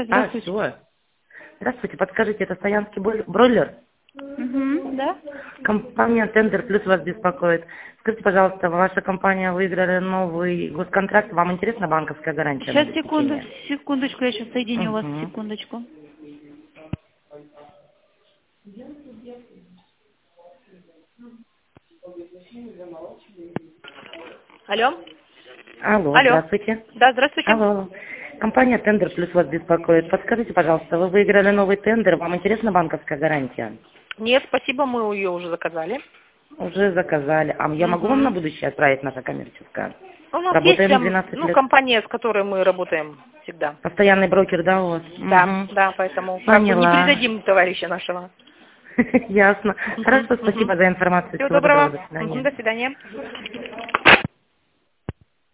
Здравствуйте. Всё. Здравствуйте, подскажите, это Стоянский бройлер? Да? Компания «Тендер Плюс» вас беспокоит. Скажите, пожалуйста, ваша компания выиграла новый госконтракт. Вам интересна банковская гарантия на Сейчас, обеспечение? секундочку, я сейчас соединю вас, Угу. секундочку. Алло? Алло, Алло. здравствуйте. Да, здравствуйте. Алло. Компания «Тендер Плюс» вас беспокоит. Подскажите, пожалуйста, вы выиграли новый тендер. Вам интересна банковская гарантия? Нет, спасибо, мы ее уже заказали. Уже заказали. А я могу вам на Угу. будущее отправить наша коммерческая? У нас есть Работаем 12 лет. компания, с которой мы работаем всегда. Постоянный брокер, да, у вас? Да, Угу. да, поэтому как бы не Поняла. предадим товарища нашего. Ясно. Хорошо, спасибо за информацию. Всего Всего доброго, доброго. до свидания. До свидания.